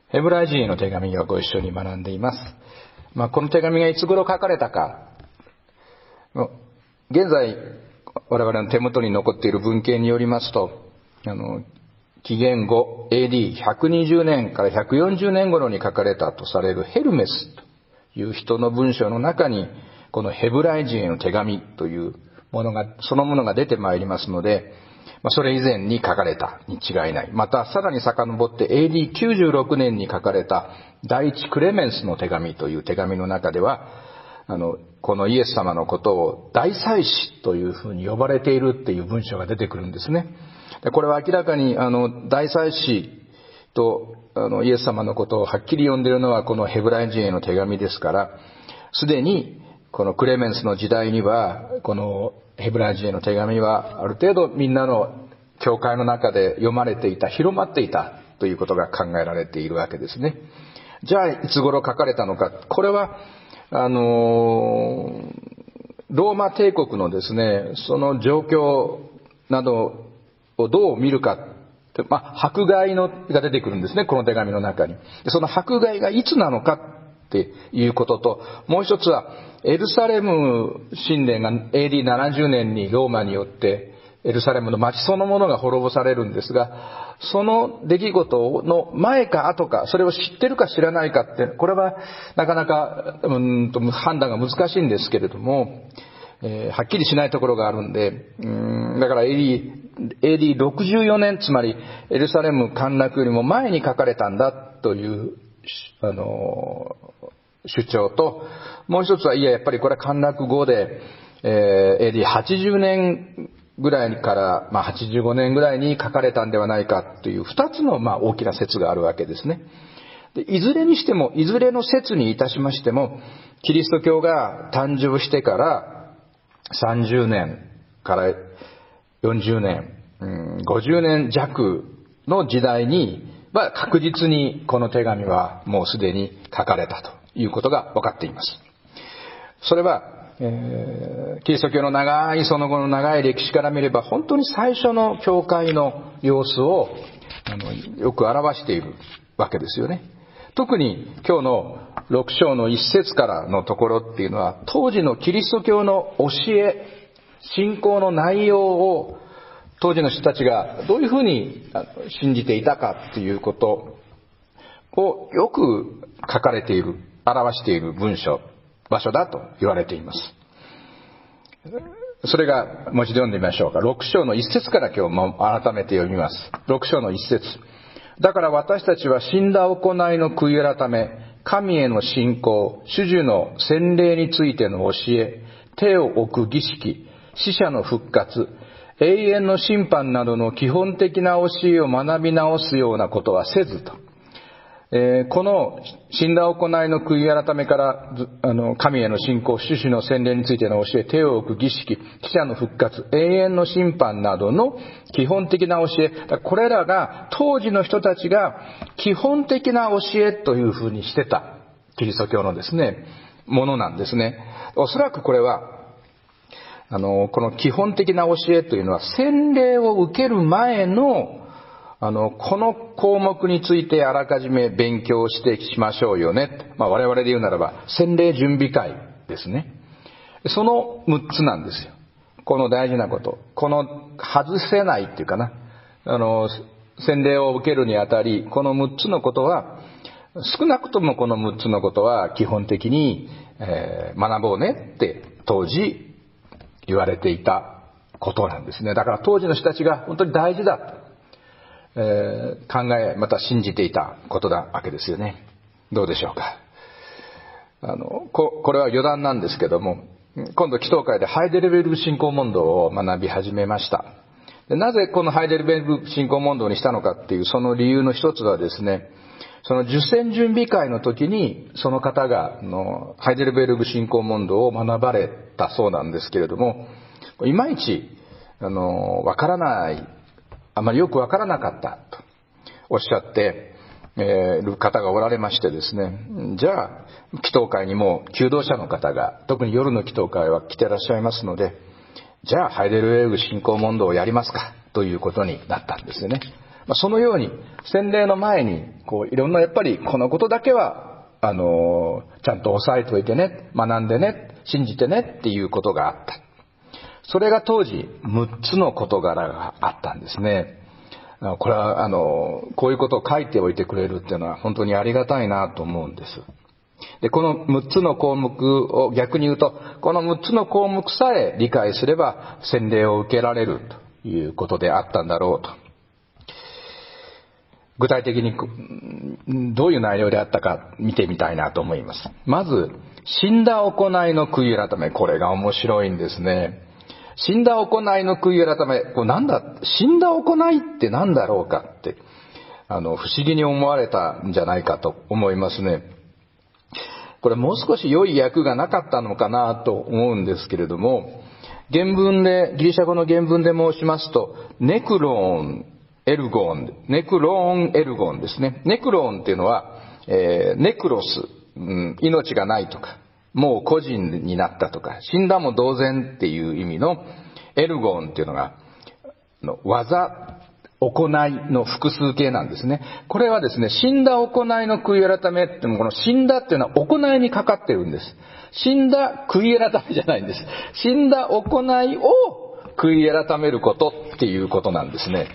ヘブライ人への手紙をご一緒に学んでいます。この手紙がいつ頃書かれたか、現在我々の手元に残っている文献によりますと、紀元後 AD120 年から140年頃に書かれたとされるヘルメスという人の文章の中に、このヘブライ人への手紙というものが、そのものが出てまいりますので、それ以前に書かれたに違いない。またさらに遡って AD96 年に書かれた第一クレメンスの手紙という手紙の中では、このイエス様のことを大祭司というふうに呼ばれているっていう文章が出てくるんですね。これは明らかに大祭司とイエス様のことをはっきり呼んでいるのはこのヘブライ人への手紙ですから、すでにこのクレメンスの時代にはこのヘブライ人への手紙はある程度みんなの教会の中で読まれていた、広まっていたということが考えられているわけですね。じゃあいつ頃書かれたのか。これはローマ帝国のですね、その状況などをどう見るか、迫害が出てくるんですね、この手紙の中に。その迫害がいつなのかっていうことと、もう一つはエルサレム神殿が AD70 年にローマによってエルサレムの町そのものが滅ぼされるんですが、その出来事の前か後か、それを知ってるか知らないかって、これはなかなか判断が難しいんですけれども、はっきりしないところがあるんで、だから AD64 年、つまりエルサレム陥落よりも前に書かれたんだという主張と、もう一つは、やっぱりこれは陥落後で、AD80 年ぐらいから、85年ぐらいに書かれたんではないかという二つの大きな説があるわけですね。で、いずれにしても、いずれの説にいたしましても、キリスト教が誕生してから30年から40年、50年弱の時代には確実にこの手紙はもうすでに書かれたということが分かっています。それは、キリスト教の長い、その後の長い歴史から見れば本当に最初の教会の様子をよく表しているわけですよね。特に今日の6章の1節からのところっていうのは、当時のキリスト教の教え、信仰の内容を当時の人たちがどういうふうに信じていたかっていうことをよく書かれている、表している場所だと言われています。それがもう一度読んでみましょうか。6章の1節から今日も改めて読みます。6章の1節。だから私たちは死んだ行いの悔い改め、神への信仰、主従の洗礼についての教え、手を置く儀式、死者の復活、永遠の審判などの基本的な教えを学び直すようなことはせずと。この死んだ行いの悔い改めから神への信仰、主従の洗礼についての教え、手を置く儀式、死者の復活、永遠の審判などの基本的な教え、これらが当時の人たちが基本的な教えというふうにしてたキリスト教のですね、ものなんですね。おそらくこれはこの基本的な教えというのは洗礼を受ける前のこの項目についてあらかじめ勉強してしましょうよね。我々で言うならば洗礼準備会ですね。その6つなんですよ。この大事なこと。この外せないっていうかな。洗礼を受けるにあたり、この6つのことは、少なくともこの6つのことは基本的に、学ぼうねって当時言われていたことなんですね。だから当時の人たちが本当に大事だと。考え、また信じていたことなわけですよね。どうでしょうか。これは余談なんですけども、今度祈祷会でハイデルベルグ信仰問答を学び始めました。で、なぜこのハイデルベルグ信仰問答にしたのかっていうその理由の一つはですね、その受洗準備会の時にその方がハイデルベルグ信仰問答を学ばれたそうなんですけれども、いまいちわからない、あまりよくわからなかったとおっしゃっている方がおられましてですね、じゃあ祈祷会にも求道者の方が、特に夜の祈祷会は来てらっしゃいますので、じゃあハイデルベルグ信仰問答をやりますかということになったんですよね。 そのように洗礼の前にいろんなやっぱりこのことだけはちゃんと押さえておいてね、学んでね、信じてねっていうことがあった。それが当時6つの事柄があったんですね。これはこういうことを書いておいてくれるっていうのは本当にありがたいなと思うんです。で、この6つの項目を逆に言うと、この6つの項目さえ理解すれば洗礼を受けられるということであったんだろうと。具体的にどういう内容であったか見てみたいなと思います。まず、死んだ行いの悔い改め。これが面白いんですね。死んだ行いの悔い改め。死んだ行いって何だろうかって、不思議に思われたんじゃないかと思いますね。これもう少し良い訳がなかったのかなと思うんですけれども、ギリシャ語の原文で申しますと、ネクローンエルゴンですね。ネクローンっていうのは、ネクロス、命がないとか、もう個人になったとか、死んだも同然っていう意味のエルゴンっていうのが、技、行いの複数形なんですね。これはですね、死んだ行いの悔い改めっても、この死んだっていうのは行いにかかってるんです。死んだ悔い改めじゃないんです。死んだ行いを悔い改めることっていうことなんですね。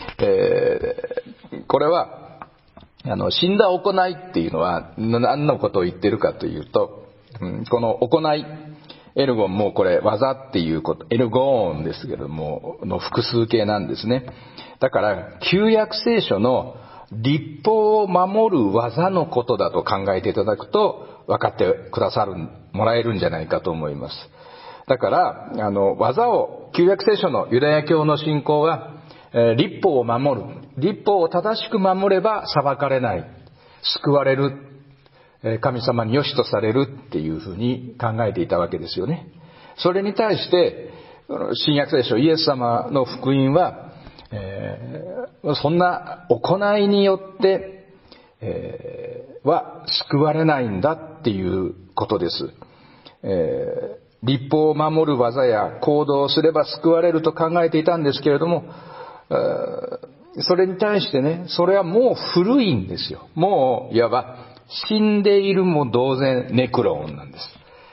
これは死んだ行いっていうのは何のことを言ってるかというと、この行い、エルゴンもこれ技っていうこと、エルゴーンですけどもの複数形なんですね。だから旧約聖書の律法を守る技のことだと考えていただくと分かってもらえるんじゃないかと思います。だから技を、旧約聖書のユダヤ教の信仰は律法を守る。律法を正しく守れば裁かれない。救われる。神様に良しとされるっていうふうに考えていたわけですよね。それに対して、新約聖書、イエス様の福音は、そんな行いによって、は救われないんだっていうことです。律法を守る技や行動をすれば救われると考えていたんですけれども、それに対してね、それはもう古いんですよ。もういわば死んでいるも同然、ネクローンなんです。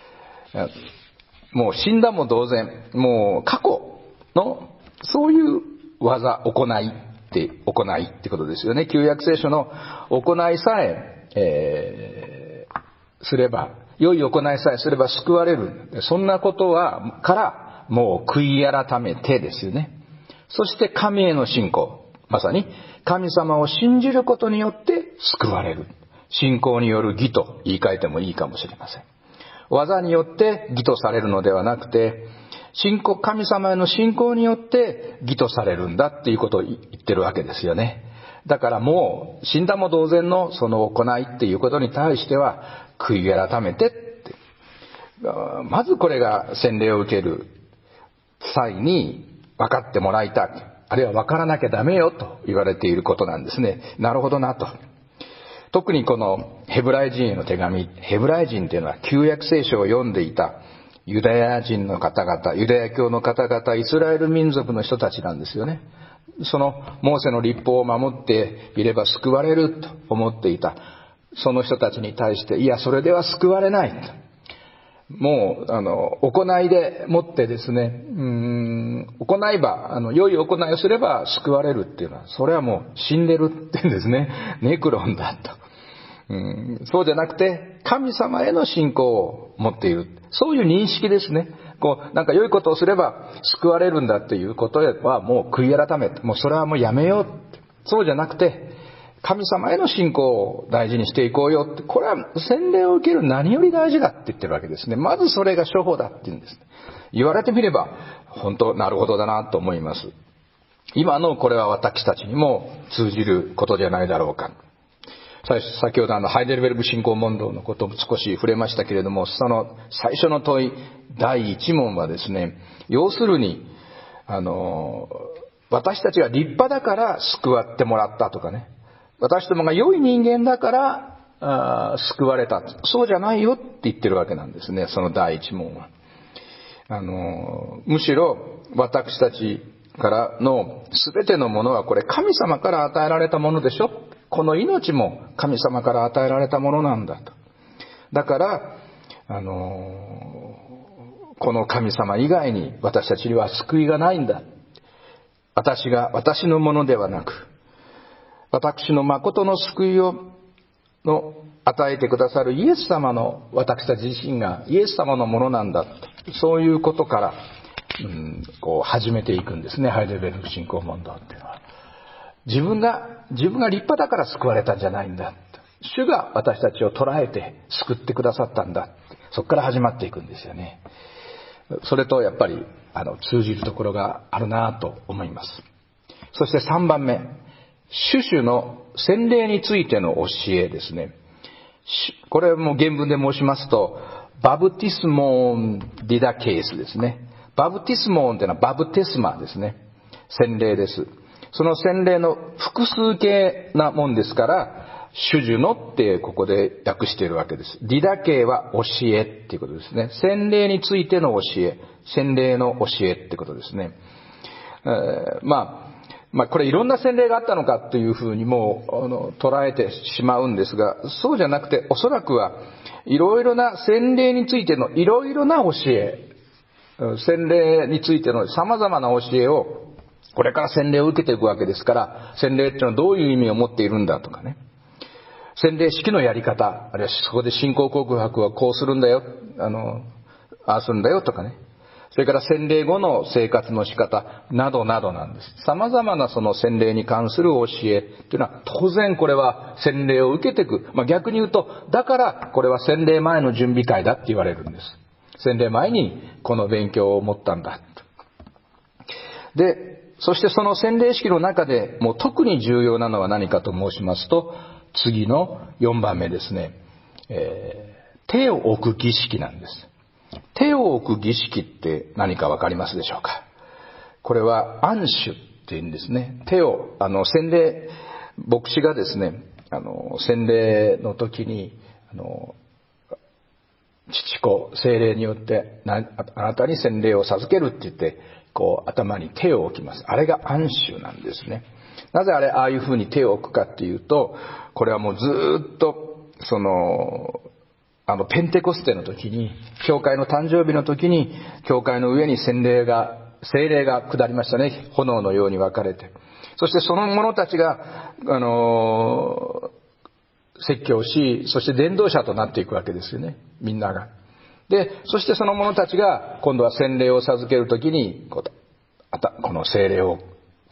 もう死んだも同然、もう過去のそういう技、行いってことですよね。旧約聖書の行いさえすれば、良い行いさえすれば救われる。そんなことからもう悔い改めてですよね。そして神への信仰。まさに神様を信じることによって救われる。信仰による義と言い換えてもいいかもしれません。技によって義とされるのではなくて、神様への信仰によって義とされるんだっていうことを言ってるわけですよね。だからもう死んだも同然のその行いっていうことに対しては悔い改めてって、まずこれが洗礼を受ける際に分かってもらいたい、あるいは分からなきゃダメよと言われていることなんですね。なるほどなと。特にこのヘブライ人への手紙、ヘブライ人というのは旧約聖書を読んでいたユダヤ人の方々、ユダヤ教の方々、イスラエル民族の人たちなんですよね。そのモーセの律法を守っていれば救われると思っていたその人たちに対して、いやそれでは救われないと。もう行いでもってですね、行いば良い行いをすれば救われるっていうのは、それはもう死んでるって言うんですね。ネクロンだと。そうじゃなくて神様への信仰を持っている、そういう認識ですね。なんか良いことをすれば救われるんだっていうことはもう悔い改めて、もうそれはもうやめようって。そうじゃなくて神様への信仰を大事にしていこうよって、これは洗礼を受ける何より大事だって言ってるわけですね。まずそれが処方だって言うんです。言われてみれば本当なるほどだなと思います。今のこれは私たちにも通じることじゃないだろうか。先ほどハイデルベルグ信仰問答のことも少し触れましたけれども、その最初の問い第一問はですね、要するに私たちが立派だから救わってもらったとかね、私どもが良い人間だから救われた、そうじゃないよって言ってるわけなんですね。その第一問はむしろ私たちからのすべてのものはこれ神様から与えられたものでしょ。この命も神様から与えられたものなんだと。だからこの神様以外に私たちには救いがないんだ。私のものではなく、私の誠の救いを与えてくださるイエス様の、私たち自身がイエス様のものなんだ。そういうことから、始めていくんですね。ハイデルベルク信仰問答っていうのは。自分が立派だから救われたんじゃないんだ。主が私たちを捉えて救ってくださったんだ。そこから始まっていくんですよね。それとやっぱり通じるところがあるなと思います。そして3番目、主々の洗礼についての教えですね。これも原文で申しますと、バプティスモンディダケースですね。バプティスモンというのはバプテスマですね。洗礼です。その洗礼の複数形なもんですから、主々のってここで訳しているわけです。ディダケーは教えっていうことですね。洗礼についての教え、洗礼の教えってことですね。これいろんな洗礼があったのかというふうにも捉えてしまうんですが、そうじゃなくて、おそらくはいろいろな洗礼についてのいろいろな教え、洗礼についての様々な教えを、これから洗礼を受けていくわけですから、洗礼っていうのはどういう意味を持っているんだとかね。洗礼式のやり方、あるいはそこで信仰告白はこうするんだよ、ああするんだよとかね。それから洗礼後の生活の仕方などなどなんです。様々なその洗礼に関する教えというのは、当然これは洗礼を受けていく。逆に言うと、だからこれは洗礼前の準備会だって言われるんです。洗礼前にこの勉強を持ったんだ。で、そしてその洗礼式の中でもう特に重要なのは何かと申しますと、次の4番目ですね。手を置く儀式なんです。手を置く儀式って何かわかりますでしょうか。これは安守っていうんですね。手を、洗礼、牧師がですね、洗礼の時に、父子、聖霊によってあなたに洗礼を授けるって言って、頭に手を置きます。あれが安守なんですね。なぜああいうふうに手を置くかっていうと、これはもうずっと、ペンテコステの時に、教会の誕生日の時に、教会の上に聖霊が下りましたね。炎のように分かれて。そしてその者たちが、説教し、そして伝道者となっていくわけですよね。みんなが。で、そしてその者たちが、今度は洗礼を授けるときに、この聖霊を、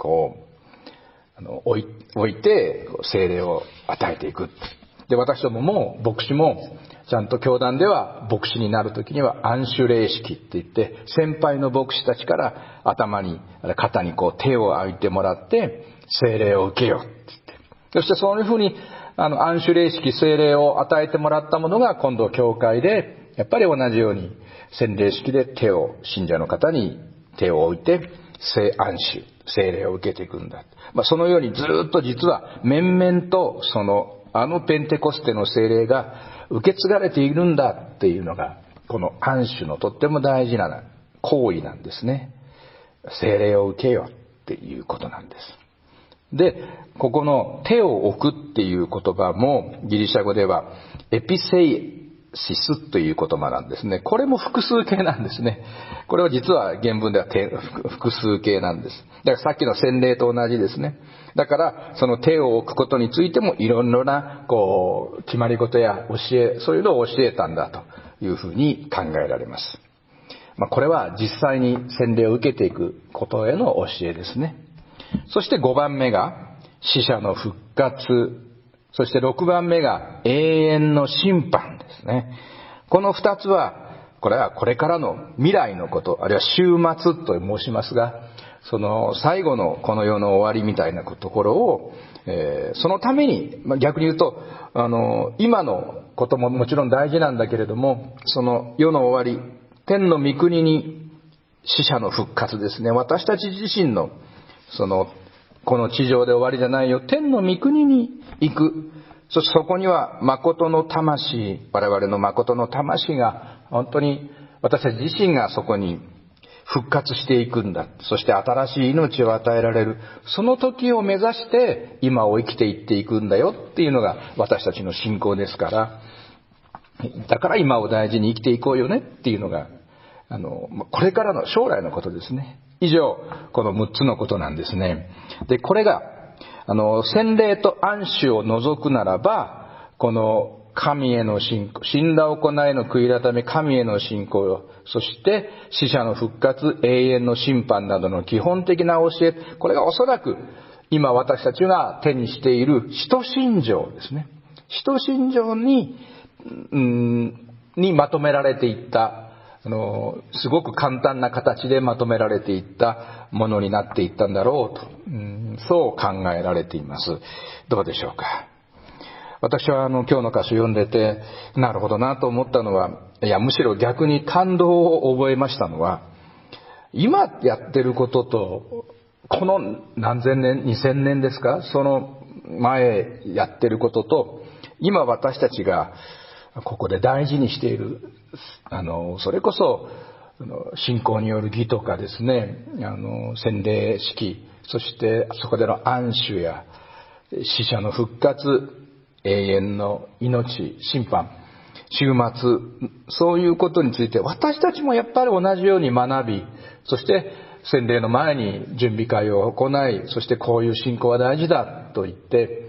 置いて、聖霊を与えていく。で、私どもも、牧師も、ちゃんと教団では、牧師になるときには、安守礼式って言って、先輩の牧師たちから頭に、肩に手を置いてもらって、聖霊を受けよって言って。そしてそういうふうに、安守礼式、聖霊を与えてもらったものが、今度教会で、やっぱり同じように、洗礼式で信者の方に手を置いて、安守、聖霊を受けていくんだ。そのようにずっと実は、面々とペンテコステの聖霊が受け継がれているんだっていうのが、この安守のとっても大事な行為なんですね。聖霊を受けよっていうことなんです。で、ここの手を置くっていう言葉もギリシャ語ではエピセイシスという言葉なんですね。これも複数形なんですね。これは実は原文では複数形なんです。だからさっきの洗礼と同じですね。だからその手を置くことについてもいろいろな決まり事や教え、そういうのを教えたんだというふうに考えられます。これは実際に洗礼を受けていくことへの教えですね。そして5番目が死者の復活。そして6番目が永遠の審判ですね。この2つは、これはこれからの未来のこと、あるいは終末と申しますが、その最後のこの世の終わりみたいなところを、そのために、逆に言うと、今のことももちろん大事なんだけれども、その世の終わり、天の御国に死者の復活ですね。私たち自身のこの地上で終わりじゃないよ。天の御国に行く。そしてそこには誠の魂、我々の誠の魂が本当に私たち自身がそこに復活していくんだ。そして新しい命を与えられる。その時を目指して今を生きていっていくんだよっていうのが私たちの信仰ですから、だから今を大事に生きていこうよねっていうのが、これからの将来のことですね。以上、この6つのことなんですね。で、これが、洗礼と安守を除くならば、この神への信仰、死んだ行いの悔い改め、神への信仰、そして死者の復活、永遠の審判などの基本的な教え、これがおそらく今私たちが手にしている使徒信条ですね。使徒信条にまとめられていった、すごく簡単な形でまとめられていったものになっていったんだろうと、そう考えられています。どうでしょうか。私は今日の箇所読んでて、なるほどなと思ったのは、いや、むしろ逆に感動を覚えましたのは、今やってることと、この何千年、2000年ですか、その前やってることと、今私たちがここで大事にしている、それこそ、信仰による義とかですね、洗礼式、そしてそこでの安守や死者の復活、永遠の命、審判、終末、そういうことについて私たちもやっぱり同じように学び、そして洗礼の前に準備会を行い、そしてこういう信仰は大事だと言って、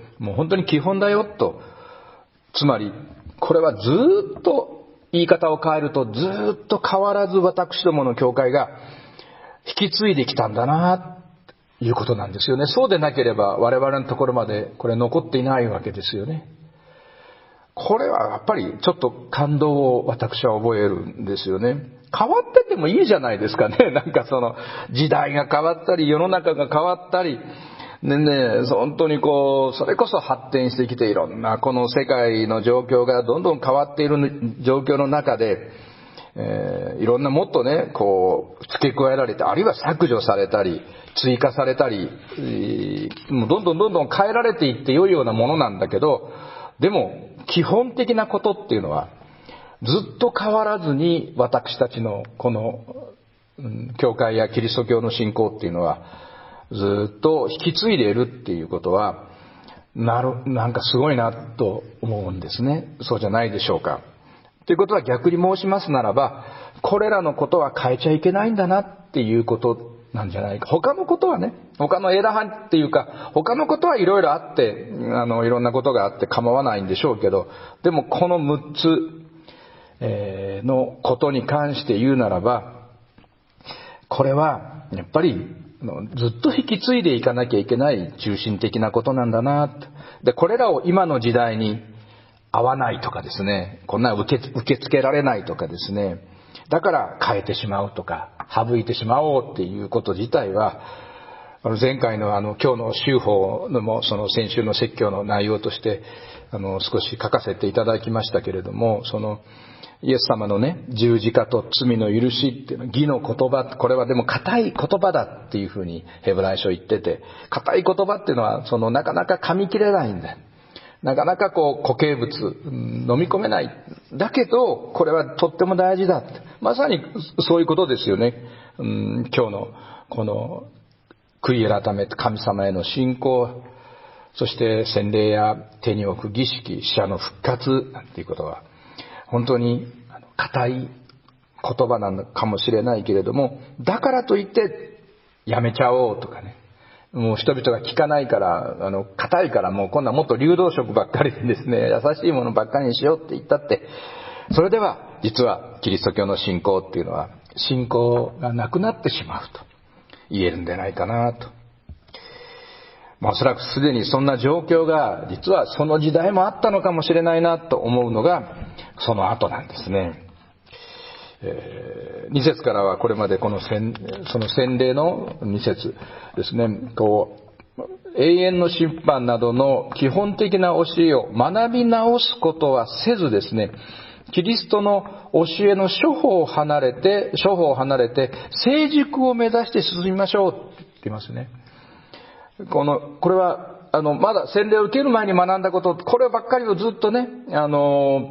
もう本当に基本だよと、つまりこれはずっと言い方を変えるとずっと変わらず私どもの教会が引き継いできたんだなということなんですよね。そうでなければ我々のところまでこれ残っていないわけですよね。これはやっぱりちょっと感動を私は覚えるんですよね。変わっててもいいじゃないですかね。なんかその時代が変わったり世の中が変わったりね、本当にそれこそ発展してきていろんなこの世界の状況がどんどん変わっている状況の中で、いろんなもっとね、付け加えられて、あるいは削除されたり、追加されたり、もうどんどん変えられていって良いようなものなんだけど、でも基本的なことっていうのはずっと変わらずに私たちのこの、教会やキリスト教の信仰っていうのはずっと引き継いでいるっていうことはなんかすごいなと思うんですね。そうじゃないでしょうか。ということは逆に申しますならば、これらのことは変えちゃいけないんだなっていうことなんじゃないか。他のことはね、他の枝葉っていうか、他のことはいろいろあって、いろんなことがあって構わないんでしょうけど、でもこの6つのことに関して言うならば、これはやっぱりずっと引き継いでいかなきゃいけない中心的なことなんだなと。で、これらを今の時代に合わないとかですね、こんな受け付けられないとかですね、だから変えてしまうとか省いてしまおうっていうこと自体は、前回の今日の修法のもその先週の説教の内容として少し書かせていただきましたけれども、そのイエス様のね、十字架と罪の許しっていうのは義の言葉、これはでも固い言葉だっていうふうにヘブライ書言ってて、固い言葉っていうのはなかなか噛み切れないんだ。なかなか固形物、飲み込めない。だけど、これはとっても大事だ。まさにそういうことですよね。今日のこの悔い改め、神様への信仰、そして洗礼や手に置く儀式、死者の復活なんていうことは、本当に固い言葉なのかもしれないけれども、だからといってやめちゃおうとかね。もう人々が聞かないから、硬いからもう今度はもっと流動食ばっかりでですね、優しいものばっかりにしようって言ったって、それでは実はキリスト教の信仰っていうのは信仰がなくなってしまうと言えるんじゃないかなと。おそらくすでにそんな状況が実はその時代もあったのかもしれないなと思うのがその後なんですね。2節からはこれまでその洗礼の2節ですね、永遠の審判などの基本的な教えを学び直すことはせずですね、キリストの教えの諸法を離れて成熟を目指して進みましょうって言っていますね。これはまだ洗礼を受ける前に学んだこと、こればっかりをずっとね、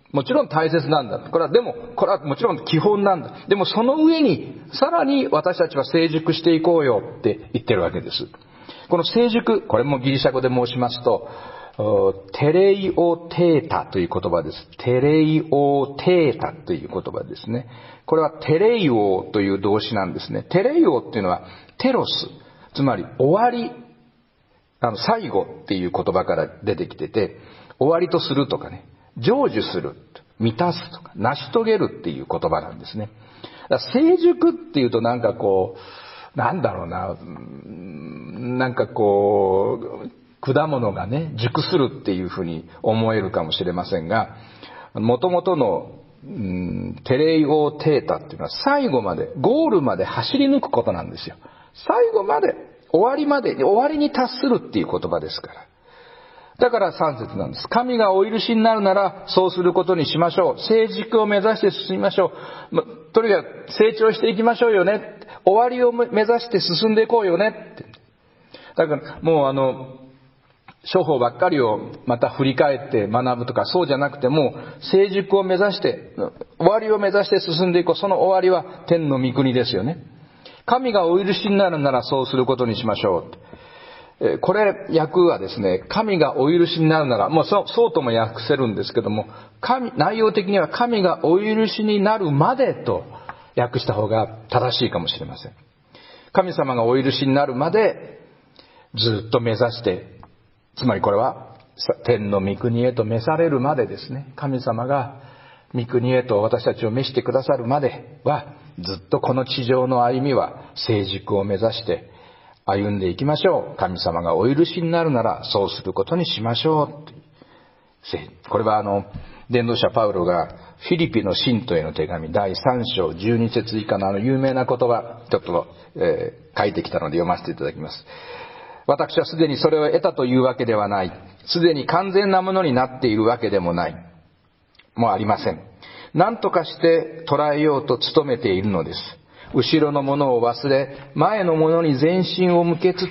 もちろん大切なんだ。これはもちろん基本なんだ。でもその上に、さらに私たちは成熟していこうよって言ってるわけです。この成熟、これもギリシャ語で申しますと、テレイオテータという言葉です。テレイオテータという言葉ですね。これはテレイオという動詞なんですね。テレイオっていうのはテロス、つまり終わり、最後っていう言葉から出てきてて、終わりとするとかね、成就する、満たすとか、成し遂げるっていう言葉なんですね。だから成熟っていうとなんかこう、なんだろうな、なんかこう、果物がね、熟するっていうふうに思えるかもしれませんが、元々の、テレイオテータっていうのは最後まで、ゴールまで走り抜くことなんですよ。最後まで、終わりに達するっていう言葉ですから。だから3節なんです。神がお許しになるならそうすることにしましょう。成熟を目指して進みましょう。とにかく成長していきましょうよね。終わりを目指して進んでいこうよねって。だからもう処方ばっかりをまた振り返って学ぶとかそうじゃなくて、もう成熟を目指して、終わりを目指して進んでいこう。その終わりは天の御国ですよね。神がお許しになるならそうすることにしましょう。これ訳はですね、神がお許しになるなら、もうそうとも訳せるんですけども、内容的には神がお許しになるまでと訳した方が正しいかもしれません。神様がお許しになるまでずっと目指して、つまりこれは天の御国へと召されるまでですね、神様が御国へと私たちを召してくださるまでは、ずっとこの地上の歩みは成熟を目指して歩んでいきましょう。神様がお許しになるならそうすることにしましょう。これは伝道者パウロがフィリピの信徒への手紙第3章12節以下の有名な言葉ちょっと、書いてきたので読ませていただきます。私はすでにそれを得たというわけではない。すでに完全なものになっているわけでもない。もうありません。何とかして捉えようと努めているのです。後ろのものを忘れ、前のものに全身を向けつつ、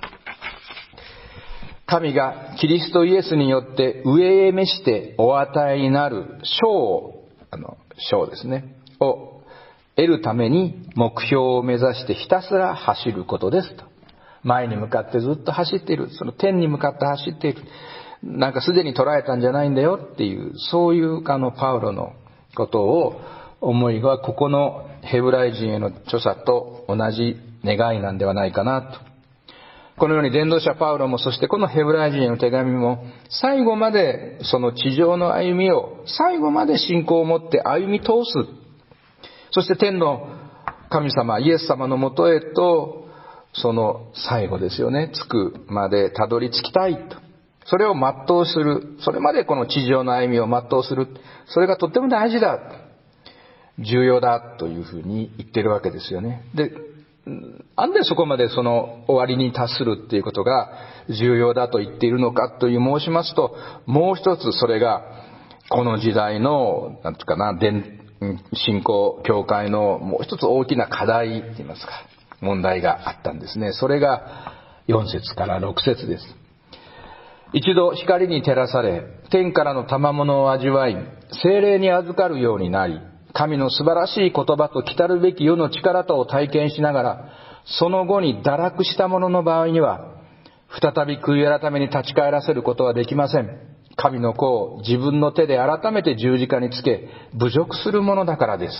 神がキリストイエスによって上へ召してお与えになる賞ですね、を得るために目標を目指してひたすら走ることですと。前に向かってずっと走っている。その天に向かって走っている。なんかすでに捉えたんじゃないんだよっていう、そういうパウロのことを思いが、ここのヘブライ人への著者と同じ願いなんではないかなと。このように伝道者パウロも、そしてこのヘブライ人への手紙も、最後までその地上の歩みを最後まで信仰を持って歩み通す。そして天の神様イエス様のもとへと、その最後ですよね、着くまでたどり着きたいと。それを全うする。それまでこの地上の歩みを全うする。それがとっても大事だ。重要だというふうに言ってるわけですよね。で、なんでそこまでその終わりに達するっていうことが重要だと言っているのかという申しますと、もう一つそれがこの時代のなんていうかな、信仰教会のもう一つ大きな課題って言いますか、問題があったんですね。それが4節から6節です。一度光に照らされ、天からの賜物を味わい、聖霊に預かるようになり、神の素晴らしい言葉と来たるべき世の力とを体験しながら、その後に堕落した者の場合には、再び悔い改めに立ち返らせることはできません。神の子を自分の手で改めて十字架につけ、侮辱するものだからです。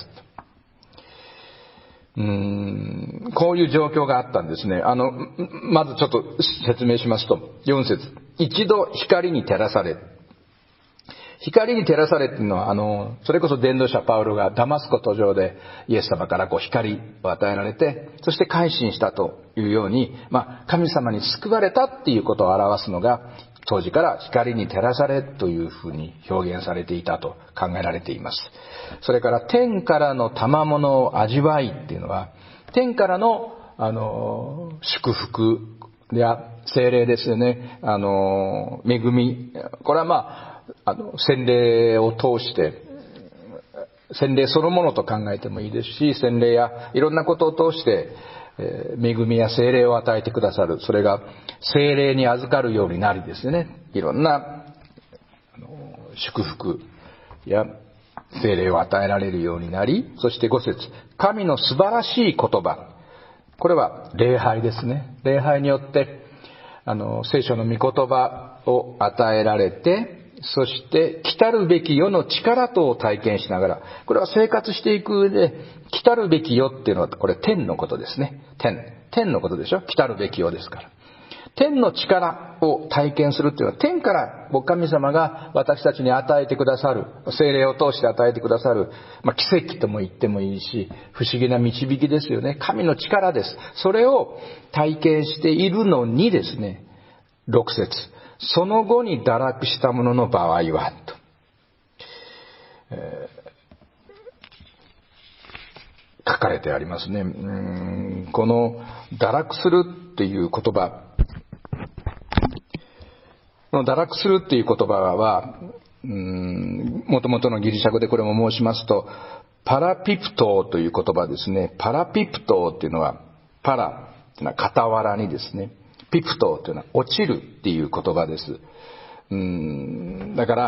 こういう状況があったんですね。まずちょっと説明しますと、4節。一度光に照らされ。光に照らされっていうのは、それこそ伝道者パウロがダマスコ途上でイエス様から光を与えられて、そして改心したというように、神様に救われたっていうことを表すのが、当時から光に照らされというふうに表現されていたと考えられています。それから天からの賜物を味わいっていうのは、天からの、祝福や聖霊ですよね。恵み。これは洗礼を通して、洗礼そのものと考えてもいいですし、洗礼やいろんなことを通して、恵みや聖霊を与えてくださる。それが聖霊に預かるようになりですね。いろんな祝福や聖霊を与えられるようになり、そして5節、神の素晴らしい言葉。これは礼拝ですね。礼拝によって、聖書の御言葉を与えられて、そして来たるべき世の力とを体験しながら、これは生活していく上で、来たるべき世っていうのは、これ天のことですね。天のことでしょ。来たるべき世ですから。天の力を体験するっていうのは、天から神様が私たちに与えてくださる、聖霊を通して与えてくださる、奇跡とも言ってもいいし、不思議な導きですよね。神の力です。それを体験しているのにですね、6節、その後に堕落した者の場合は、と。書かれてありますね。この堕落するっていう言葉、この堕落するっていう言葉は、元々のギリシャ語でこれも申しますと、パラピプトーという言葉ですね。パラピプトーっていうのは、パラっていうのは傍らにですね。ピプトーっていうのは落ちるっていう言葉です。だから、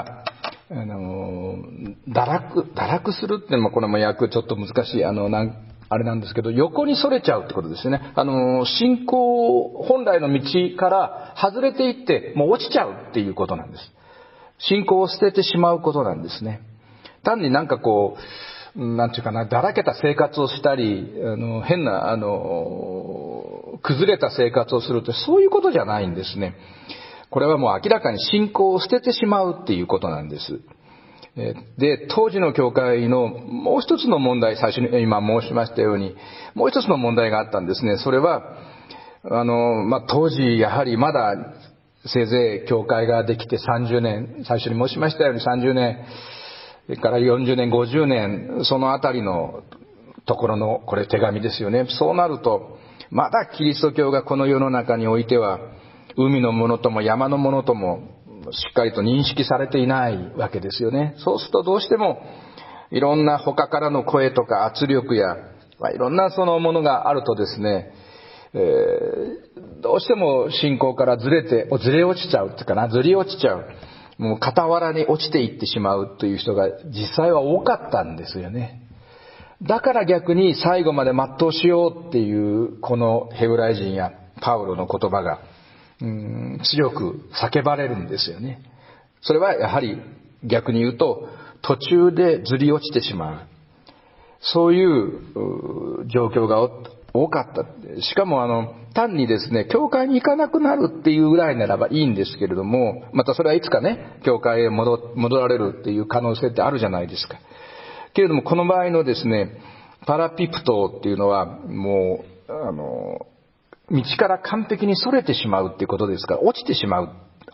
堕落するっていうのも、これも訳ちょっと難しい、あれなんですけど、横にそれちゃうってことですよね。信仰、本来の道から外れていって、もう落ちちゃうっていうことなんです。信仰を捨ててしまうことなんですね。単になんていうかな、だらけた生活をしたり、変な、崩れた生活をするって、そういうことじゃないんですね。これはもう明らかに信仰を捨ててしまうっていうことなんです。で、当時の教会のもう一つの問題、最初に今申しましたように、もう一つの問題があったんですね。それは、当時やはりまだせいぜい教会ができて30年、最初に申しましたように30年から40年、50年、そのあたりのところの、これ手紙ですよね。そうなると、まだキリスト教がこの世の中においては、海のものとも山のものともしっかりと認識されていないわけですよね。そうするとどうしてもいろんな他からの声とか圧力や、いろんなそのものがあるとですね、どうしても信仰からずれ落ちちゃうっていうかな、ずり落ちちゃう。もう傍らに落ちていってしまうという人が実際は多かったんですよね。だから逆に最後まで全うしようっていうこのヘブライ人やパウロの言葉が強く叫ばれるんですよね。それはやはり逆に言うと途中でずり落ちてしまう。そういう状況が多かった。しかも単にですね、教会に行かなくなるっていうぐらいならばいいんですけれども、またそれはいつかね、教会へ戻られるっていう可能性ってあるじゃないですか。けれどもこの場合のですね、パラピプトっていうのはもう道から完璧にそれてしまうっていうことですから、落ちてしまう。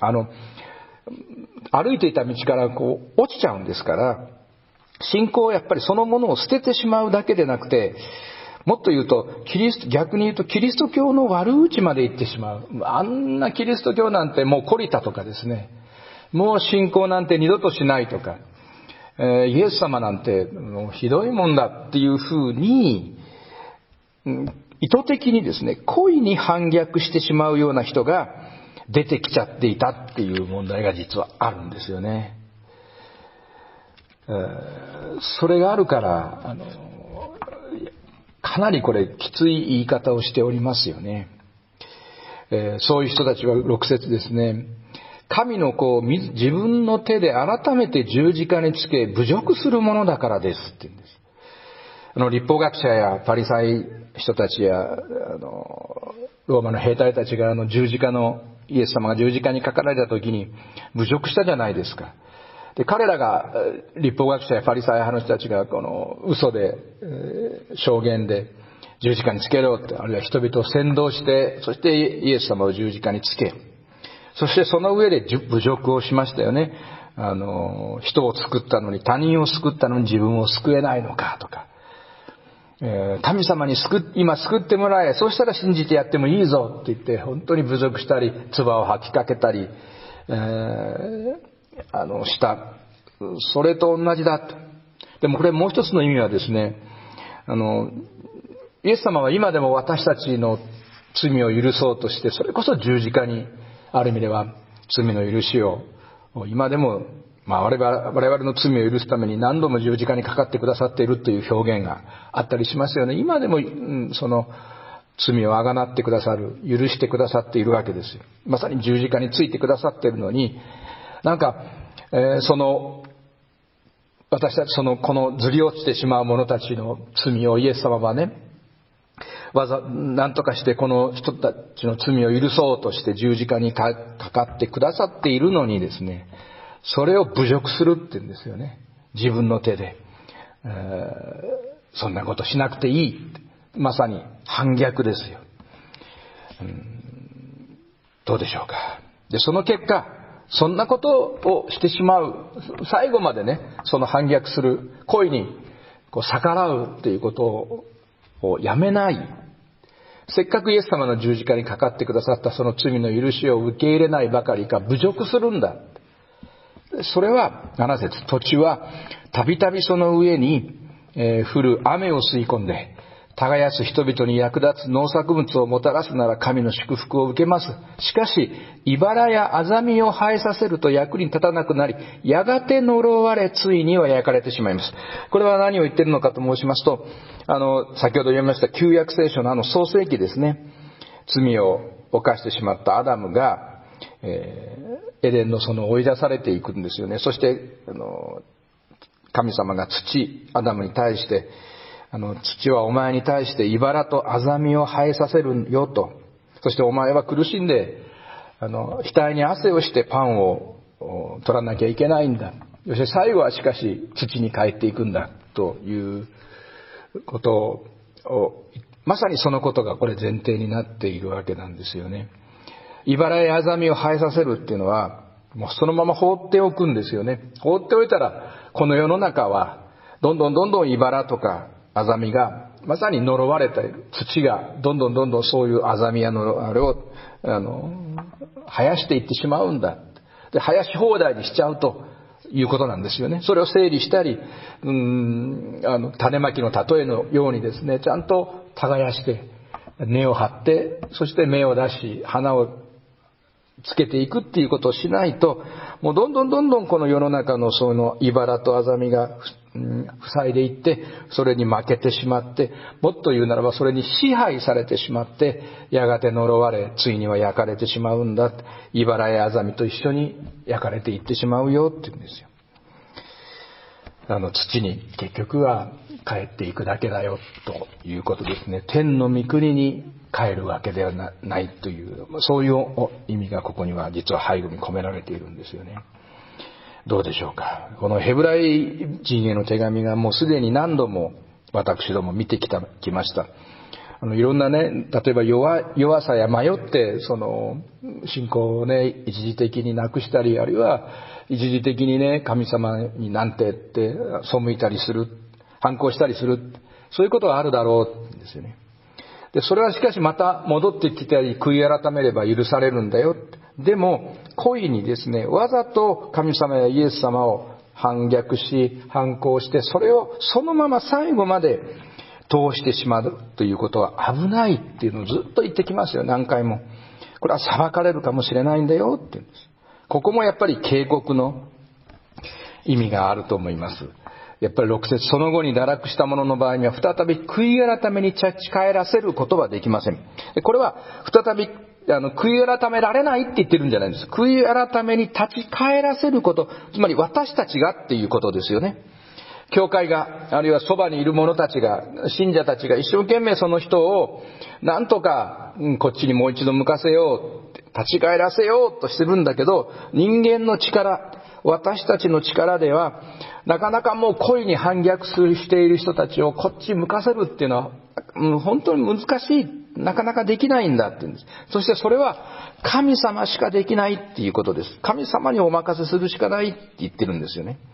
歩いていた道から落ちちゃうんですから、信仰はやっぱりそのものを捨ててしまうだけでなくて、もっと言うと、逆に言うとキリスト教の悪口まで言ってしまう。あんなキリスト教なんてもう懲りたとかですね、もう信仰なんて二度としないとか、イエス様なんてもうひどいもんだっていうふうに、意図的にですね、故意に反逆してしまうような人が出てきちゃっていたっていう問題が実はあるんですよね。それがあるから、かなりこれきつい言い方をしておりますよね。そういう人たちは6節ですね。神の子を自分の手で改めて十字架につけ侮辱するものだからですって言うんです。律法学者やパリサイ人たちやローマの兵隊たちがイエス様が十字架にかかられた時に侮辱したじゃないですか。で、彼らが律法学者やパリサイ派の人たちがこの嘘で、証言で十字架につけろって、あるいは人々を扇動して、そしてイエス様を十字架につけ、そしてその上で侮辱をしましたよね。人を救ったのに、他人を救ったのに自分を救えないのかとか、神様に今救ってもらえ、そうしたら信じてやってもいいぞって言って本当に侮辱したり、唾を吐きかけたり、した。それと同じだと。でもこれもう一つの意味はですね、イエス様は今でも私たちの罪を許そうとして、それこそ十字架にある意味では罪の許しを今でも我々の罪を許すために何度も十字架にかかってくださっているという表現があったりしますよね。今でも、その罪をあがなってくださる、許してくださっているわけですよ。まさに十字架についてくださっているのに、私たちこのずり落ちてしまう者たちの罪をイエス様はね、何とかしてこの人たちの罪を許そうとして十字架にかかってくださっているのにですね、それを侮辱するって言うんですよね。自分の手で、そんなことしなくていい。まさに反逆ですよ。どうでしょうか。で、その結果、そんなことをしてしまう、最後までね、その反逆する恋に逆らうっていうことをやめない。せっかくイエス様の十字架にかかってくださったその罪の許しを受け入れないばかりか侮辱するんだ。それは7節、土地はたびたびその上に降る雨を吸い込んで耕す人々に役立つ農作物をもたらすなら神の祝福を受けます。しかし茨やアザミを生えさせると役に立たなくなり、やがて呪われ、ついには焼かれてしまいます。これは何を言っているのかと申しますと、先ほど読みました旧約聖書の創世記ですね。罪を犯してしまったアダムが、エデンの園を追い出されていくんですよね。そして神様がアダムに対して、土はお前に対して茨とアザミを生えさせるよと。そしてお前は苦しんで額に汗をしてパンを取らなきゃいけないんだ。そして最後はしかし土に帰っていくんだということを、まさにそのことがこれ前提になっているわけなんですよね。茨やアザミを生えさせるっていうのは、もうそのまま放っておくんですよね。放っておいたら、この世の中はどんどん茨とかアザミがまさに呪われている。土がどんどんそういうアザミやあれを生やしていってしまうんだ。で、生やし放題にしちゃうということなんですよね。それを整理したり、種まきの例えのようにですね、ちゃんと耕して根を張って、そして芽を出し花をつけていくっていうことをしないと、もうどんどんこの世の中のその茨とアザミが塞いでいって、それに負けてしまって、もっと言うならばそれに支配されてしまって、やがて呪われ、ついには焼かれてしまうんだ。茨やアザミと一緒に焼かれていってしまうよって言うんですよ。土に結局は帰っていくだけだよということですね。天の御国に帰るわけではないという、そういう意味がここには実は背後に込められているんですよね。どうでしょうか。このヘブライ人への手紙がもうすでに何度も私ども見てきました。いろんなね、例えば弱さや迷って信仰をね一時的になくしたり、あるいは一時的にね神様になんてって背いたりする、反抗したりする、そういうことはあるだろうですよね。で、それはしかしまた戻ってきたり悔い改めれば許されるんだよ。でも故意にですね、わざと神様やイエス様を反逆し反抗して、それをそのまま最後まで通してしまうということは危ないっていうのをずっと言ってきますよ、何回も。これは裁かれるかもしれないんだよって言うんです。ここもやっぱり警告の意味があると思います。やっぱり6節、その後に堕落した者の場合には再び悔い改めに立ち返らせることはできません。これは再び悔い改められないって言ってるんじゃないんです。悔い改めに立ち返らせること、つまり私たちがっていうことですよね。教会が、あるいはそばにいる者たちが、信者たちが一生懸命その人をなんとかこっちにもう一度向かせよう、立ち返らせようとしてるんだけど、人間の力、私たちの力ではなかなかもう故意に反逆している人たちをこっち向かせるっていうのは本当に難しい、なかなかできないんだって言うんです。そしてそれは神様しかできないっていうことです。神様にお任せするしかないって言ってるんですよね。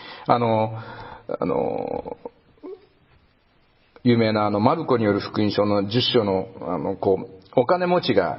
有名なマルコによる福音書の10章のお金持ちが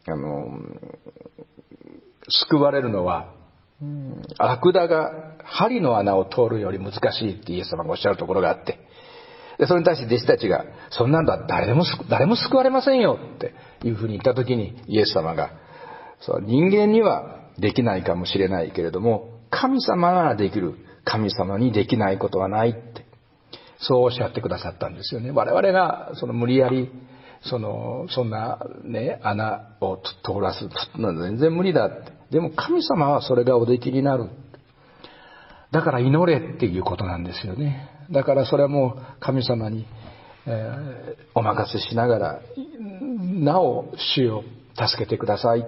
救われるのはラクダが針の穴を通るより難しいってイエス様がおっしゃるところがあって、でそれに対して弟子たちがそんなんだ誰も救われませんよっていうふうに言った時にイエス様が、人間にはできないかもしれないけれども神様ならできる。神様にできないことはないって、そうおっしゃってくださったんですよね。我々が無理やりそんなね穴を通らすのは全然無理だって。でも神様はそれがおできになる。だから祈れっていうことなんですよね。だからそれはもう神様に、お任せしながら、なお主を助けてくださいって、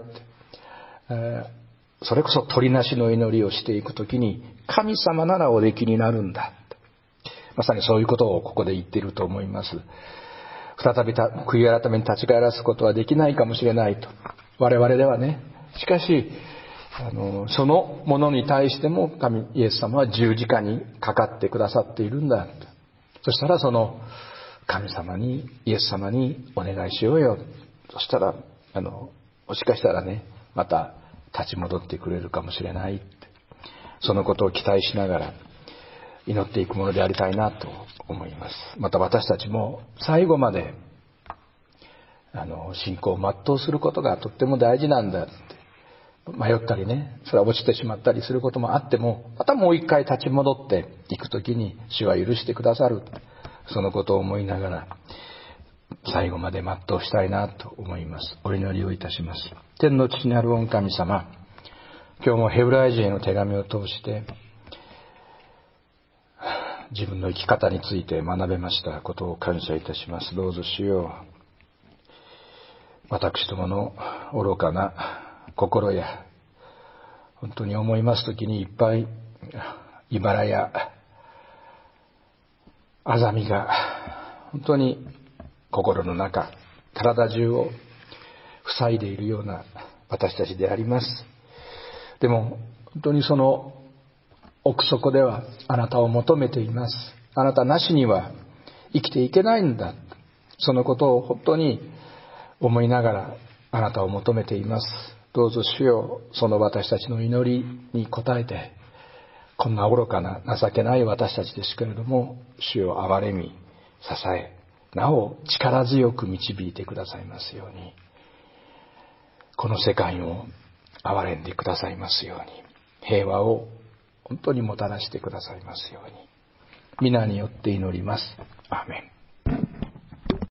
それこそ取りなしの祈りをしていくときに、神様ならおできになるんだって、まさにそういうことをここで言っていると思います。再び悔い改めに立ち返らすことはできないかもしれないと、我々ではね。しかしそのものに対してもイエス様は十字架にかかってくださっているんだと。そしたらその神様に、イエス様にお願いしようよ。そしたらもしかしたらね、また立ち戻ってくれるかもしれないって、そのことを期待しながら祈っていくものでありたいなと思います。また私たちも最後まで信仰を全うすることがとっても大事なんだって、迷ったりね、それは落ちてしまったりすることもあっても、またもう一回立ち戻っていくときに主は許してくださる、そのことを思いながら最後まで全うしたいなと思います。お祈りをいたします。天の父なる御神様、今日もヘブライ人への手紙を通して自分の生き方について学べましたことを感謝いたします。どうぞ主よ、私どもの愚かな心や、本当に思いますときにいっぱい茨やあざみが本当に心の中、体中を塞いでいるような私たちであります。でも本当にその奥底ではあなたを求めています。あなたなしには生きていけないんだ、そのことを本当に思いながらあなたを求めています。どうぞ主よ、その私たちの祈りに応えて、こんな愚かな情けない私たちですけれども、主よ憐れみ支え、なお力強く導いてくださいますように、この世界を憐れんでくださいますように、平和を本当にもたらしてくださいますように、皆によって祈ります。アーメン。